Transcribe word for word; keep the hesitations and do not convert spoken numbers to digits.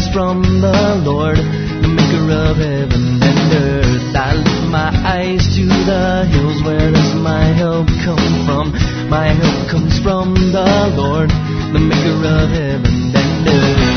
from the Lord, the maker of heaven and earth. I lift my eyes to the hills, where does my help come from? My help comes from the Lord, the maker of heaven and earth.